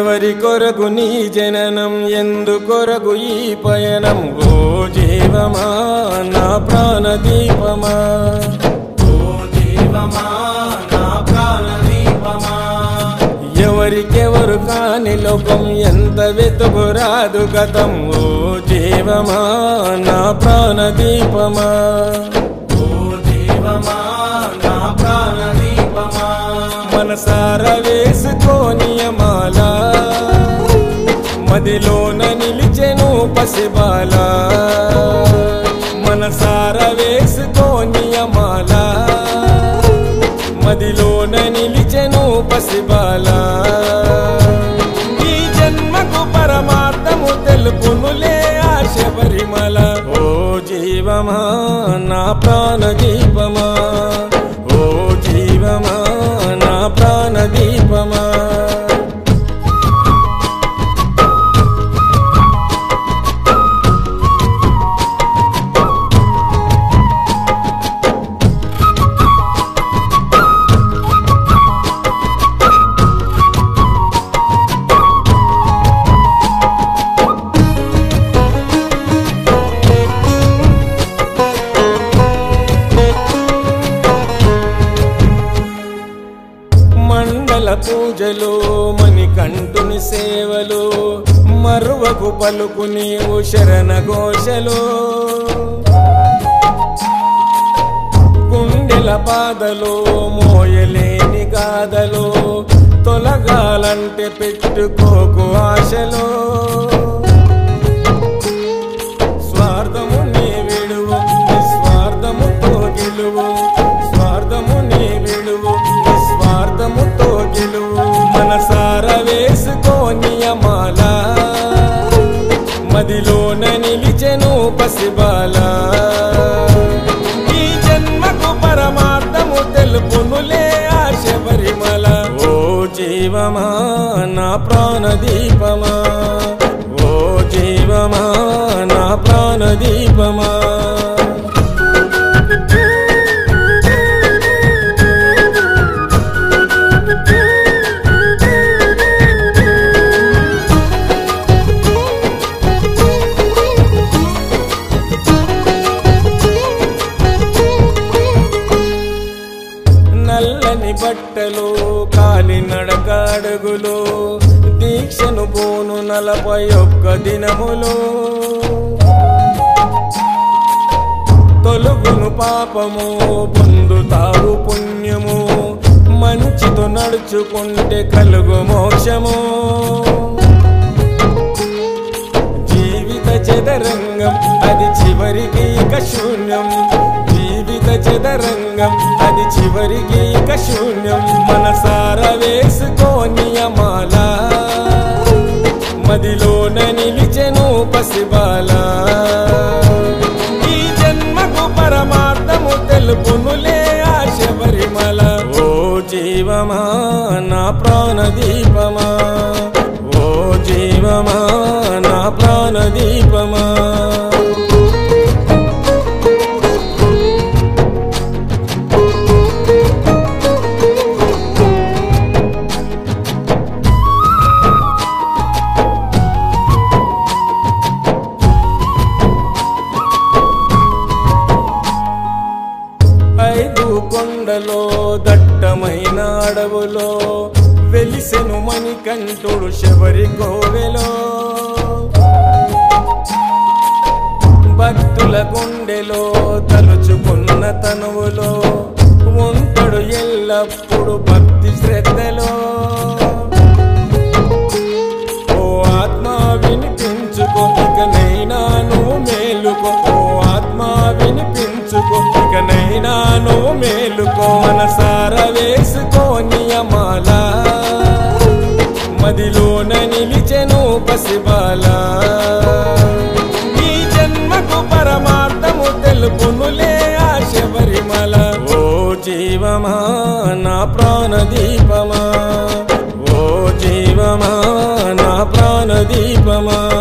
ఎవరి కొరకు నీ జననం, ఎందు కొరకు ఈ పయనం? ఓ జీవమా నా ప్రాణదీపమా, ఓ జీవమా నా ప్రాణదీపమా. ఎవరికెవరు కాని లోకం, ఎంత వెతుకురాదు గతం. ఓ జీవమా నా ప్రాణదీపమా, ఓ జీవమా నా ప్రాణదీపమా. మనసార వేసుకోని మాల, మదిలోన నిలిచెను పసిబాల. మనసార వేసుకోని మాల, మదిలోన నిలిచెను పసిబాల. ఈ జన్మకు పరమార్థము తెలుపునులే ఆ శబరిమల. ఓ జీవమా నా ప్రాణదీపమా, ఓ జీవమా నా ప్రాణదీపమా. మండల పూజలు, మణికంఠుని సేవలు, మరువకు పలుకు నీవు శరణ ఘోషలు. గుండెల బాధలు, మోయలేని గాథలు, తొలగాలంటే పెట్టుకోకు ఆశలు. స్వార్థము నీ విడువు, నిస్వార్థముతో గెలువు. స్వార్థము నీ విడువు, నిస్వార్థముతో గెలువు. మనసార వేసుకోని మాల, మదిలోన నిలిచెను పసిబాల. ఈ జన్మకు పరమార్థము తెలుపునులే ఆ శబరిమల. ఓ జీవమా నా ప్రాణదీపమా, ఓ జీవమా నా ప్రాణదీపమా. నల్లని బట్టలు, కాలి నడక అడుగులు, దీక్షను పోను 41 దినములు. తొలుగును పాపము, పొందుతావు పుణ్యము. మంచితో నడుచుకుంటే కలుగు మోక్షము. జీవిత చదరంగం అది చివరికి ఇక శూన్యం. జీవిత చదరంగం అది చివరికి ఇక శూన్యం. మనసార వేసుకోని మాల, మదిలోన నిలిచెను పసిబాల. ఈ జన్మకు పరమార్థము తెలుపునులే ఆ శబరిమల. ఓ జీవమా నా ప్రాణదీపమా, ఓ జీవమా నా ప్రాణదీపమా. కొండలో, దట్టమైన అడవులో వెలిసెను మణికంఠుడు శబరి కోవెలో. భక్తుల గుండెలో, తలుచుకున్న తనువులో ఉంటాడు ఎల్లప్పుడు భక్తి శ్రద్ధలో. ఓ ఆత్మ వినిపించుకో, ఇకనైనా నువ్వు మేలుకో. ఓ ఆత్మ వినిపించుకో, ఇకనైనా నువ్వు మేలుకో. మనసార వేసుకోని మాల, మదిలోన నిలిచెను పసిబాల. ఈ జన్మకు పరమార్థము తెలుపునులే ఆ శబరిమల. ఓ జీవమా నా ప్రాణదీపమా, ఓ జీవమా నా ప్రాణదీపమా.